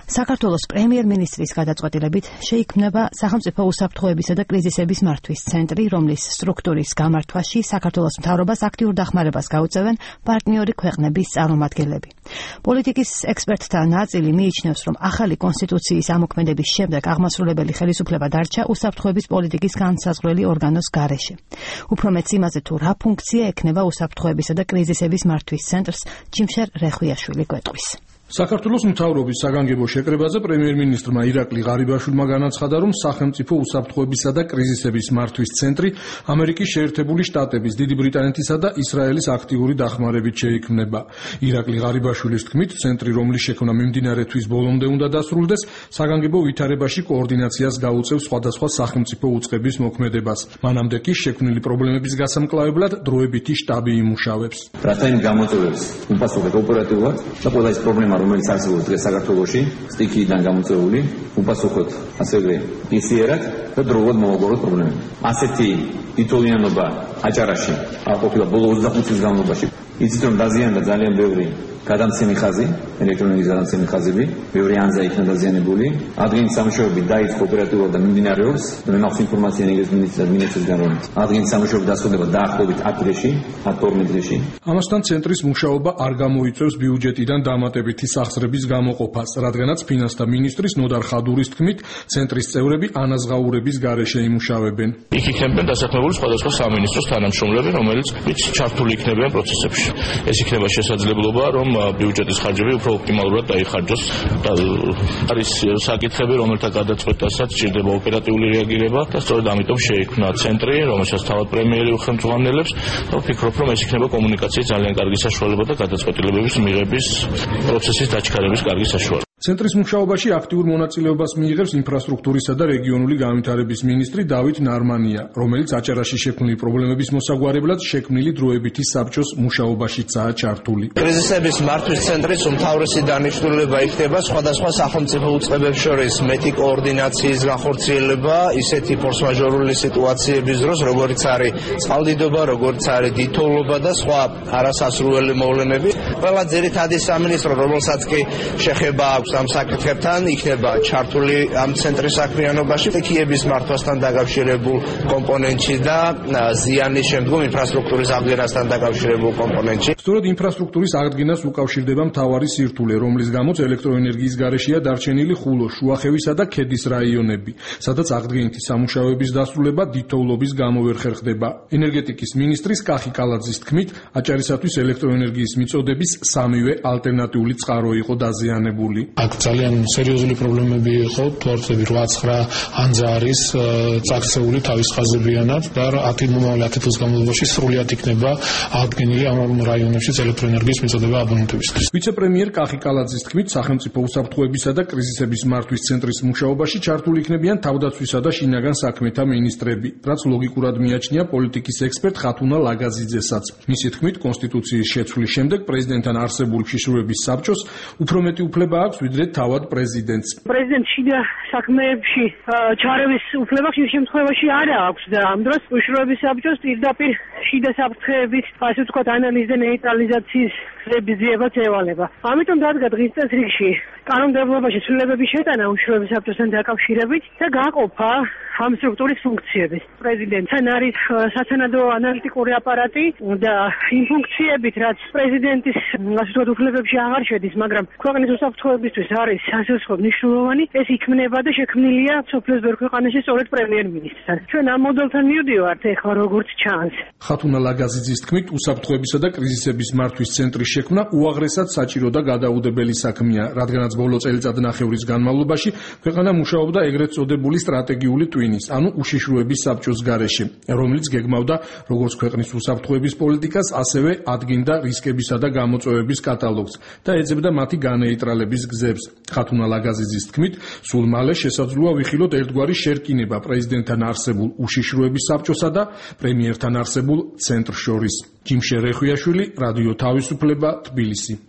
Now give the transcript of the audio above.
საქართველოს პრემიერ-მინისტრის გადაწყვეტილებით შეიქმნება სახელმწიფო უსაფრთხოებისა და კრიზისების მართვის ცენტრი, რომლის სტრუქტურის გამართვაში საქართველოს მთავრობას აქტიურ დახმარებას გაუწევენ პარტნიორი ქვეყნების წარმომადგენლები. პოლიტიკის ექსპერტთა ნაწილი მიიჩნევს, რომ ახალი კონსტიტუციის ამოქმედების შემდეგ აღმასრულებელი ხელისუფლება დარჩა უსაფრთხოების პოლიტიკის განსაზღვრელი ორგანოს გარეშე. უფრო მეც იმაზე, თუ რა ფუნქცია ექნება უსაფრთხოებისა და კრიზისების მართვის ცენტრს, ჯიმშერ რეხვიაშვილი გვეტყვის. საქართველოს მთავრობის საგანგებო შეკრებაზე პრემიერ-მინისტრმა ირაკლი ღარიბაშვილმა განაცხადა, რომ სახელმწიფო უსაფრთხოებისა და კრიზისების მართვის ცენტრი ამერიკის შეერთებული შტატების, დიდი ბრიტანეთისა და ისრაელის აქტიური დახმარებით შეიქმნება. ირაკლი ღარიბაშვილის თქმით, ცენტრი, რომლის შექმნა მიმდინარე თვის ბოლომდე უნდა დასრულდეს, საგანგებო ვითარებაში კოორდინაციას გაუწევს სხვადასხვა სახელმწიფო უწყების მოქმედებას. მანამდე კი შექმნილი პრობლემების გასამკლავებლად დროებითი შტაბი იმუშავებს. რათა იმ გამოწვევებს უპასუხოთ ოპერატიულად და ყველა ის პრობლემა, რომელიც არსებობს დღეს საქართველოში, სტიქიიდან გამოწვეული, უპასუხოთ ასევე ისიერად და დროულად მოვაგოროთ პრობლემები. ასეთი თითოეულობა აჭარაში არ ყოფილა ბოლო 25 წლის განმავლობაში. იცით, რომ დაზიანდა ძალიან ბევრი გადამცემი ხაზი, ელექტრონიკის გადამცემი ხაზები, ბევრი ანზა იქნა დაზიანებული. ადგენის სამუშაოები დაიწყო ოპერატიულად და მიმდინარეობს. მე მაქვს ინფორმაცია მინისტრისგან, რომ ადგენის სამუშაოები დასრულდება დაახლოებით აპრილში, 12 დღეში. ამასთან ცენტრის მუშაობა არ გამოიწვევს ბიუჯეტიდან დამატებითი სახსრების გამოყოფას, რადგანაც ფინანსთა მინისტრის ნოდარ ხადურის თქმით, ცენტრის წევრები ანაზღაურების გარეშე იმუშავებენ. იქ იქნებიან დასაქმებული სხვადასხვა სამინისტროს თანამშრომლები, რომელიც ჩართული იქნებიან პროცესებში. ეს იქნება შესაძლებლობა, რომ ბიუჯეტის ხარჯები უფრო ოპტიმალურად დაიხარჯოს. არის საკითხები, რომელთა გადაწყვეტასაც სჭირდება ოპერატიული რეაგირება და სწორედ ამიტომ შეიქმნა ცენტრი, რომელსაც თავად პრემიერი უხელმძღვანელებს და ვფიქრობ, რომ ეს იქნება კომუნიკაციის ძალიან კარგი საშუალება და გადაწყვეტილებების მიღების პროცესის დაჩქარების კარგი საშუალება. ცენტრის მუშაობაში აქტიურ მონაწილეობას მიიღებს ინფრასტრუქტურისა და რეგიონული განვითარების მინისტრი დავით ნარმანია, რომელიც აჭარაში შექმნილი პრობლემების მოსაგვარებლად შექმნილი დროებითი საბჭოს მუშაობაშიცაა ჩართული. კრიზისების მართვის ცენტრის უმთავრესი დანიშნულება იქნება სხვადასხვა სახელმწიფო უწყებებს შორის მეტი კოორდინაციის განხორციელება ისეთი ფორსმაჟორული სიტუაციების დროს, როგორიც არის წყალდიდობა, როგორიც არის დიდთოვლობა და სხვა არასასრუელი მოვლენები. ყველა ძირითადი სამინისტრო, რომელსაც კი შეხება აქვს ამ საკითხებთან, იქნება ჩართული ამ ცენტრის საქმიანობაში, ტექნიკების მართვასთან დაკავშირებულ კომპონენტში და ზიანის შემდგომ ინფრასტრუქტურის აღდგენასთან დაკავშირებულ კომპონენტში. სწორედ ინფრასტრუქტურის აღდგენას უკავშირდება მთავარი სირთულე, რომლის გამოც ელექტროენერგიის გარეშეა დარჩენილი ხულოს, შუახევისა და ქედის რაიონები, სადაც აღდგენითი სამუშაოების დასრულება დიდთოვლობის გამო ვერ ხერხდება. ენერგეტიკის მინისტრის კახი კალაძის თქმით, აჭარისათვის ელექტროენერგიის მიწოდების სამივე ალტერნატიული წყარო იყო დაზიანებული. აქ ძალიან სერიოზული პრობლემები იყო, თორცები 8-9 ანძა არის წაქცეული თავის ხაზებიანად და 10 წლის განმავლობაში სრულად იქნება აღდგენილი ამ რაიონებში ელექტროენერგიის მიწოდება აბონენტებისთვის. ვიცე-პრემიერ კახი კალაძის თქმით, სახელმწიფო უსაფრთხოებისა და კრიზისების მართვის ცენტრის მუშაობაში ჩართული იქნებიან თავდაცვისა და შინაგან საქმეთა მინისტრები, რაც ლოგიკურად მიაჩნია პოლიტიკის ექსპერტ ხათუნა ლაგაზიძესაც. მისი თქმით, კონსტიტუციის შეცვლის შემდეგ პრეზიდენტთან არსებული უშიშროების საბჭოს უფრო მეტი უფლება აქვს ვიდრე თავად პრეზიდენტს. პრეზიდენტს შიდა საქმეებში ჩარევის უფლება ხშირ შემთხვევაში არ აქვს და ამ დროს უშიშროების საბჭოს პირდაპირ შიდა საფრთხეების, ასე ვთქვათ, ანალიზი და ნეიტრალიზაციის გზებიც ევალება. ამიტომ დადგა დღის წესრიგში კანონმდებლობაში ცვლილებების შეტანა უშიშროების საბჭოსთან დაკავშირებით და გაყოფა ამ სტრუქტურის ფუნქციების. პრეზიდენტთან არის სათანადო ანალიტიკური აპარატი და იმ ფუნქციებით, რაც პრეზიდენტის ასე ვთქვათ უფლებებში აღარ შედის, მაგრამ ქვეყნის უსაფრთხოებისთვის არის ასე ვთქვათ მნიშვნელოვანი, ეს იქმნება და შექმნილია სოფლის ბევრ ქვეყანაში სწორედ პრემიერ-მინისტრთან. ჩვენ ამ მოდელთან მივდივართ ეხლა როგორც ჩანს. ხათუნა ლაგაზიძის თქმით, უსაფრთხოებისა და კრიზისების მართვის ცენტრის შექმნა უაღრესად საჭირო და გადაუდებელი საქმეა, რადგანაც ბოლო წელიწადნახევრის განმავლობაში ქვეყანა მუშაობდა ეგრეთ წოდებული სტრატეგიული ტვინის, ანუ უშიშროების საბჭოს გარეშე, რომელიც გეგმავდა როგორც ქვეყნის უსაფრთხოების პოლიტიკას, ასევე ადგენდა რისკებისა და გამოწვევების კატალოგს და ეძებდა მათი განეიტრალების გზებს. ხათუნა ლაგაზიძის თქმით, სულ მალე შესაძლოა ვიხილოთ ერთგვარი შერკინება პრეზიდენტთან არსებულ უშიშროების საბჭოსა და პრემიერთან არსებულ ცენტრს შორის. ჯიმშერ რეხვიაშვილი, რადიო თავისუფლება, თბილისი.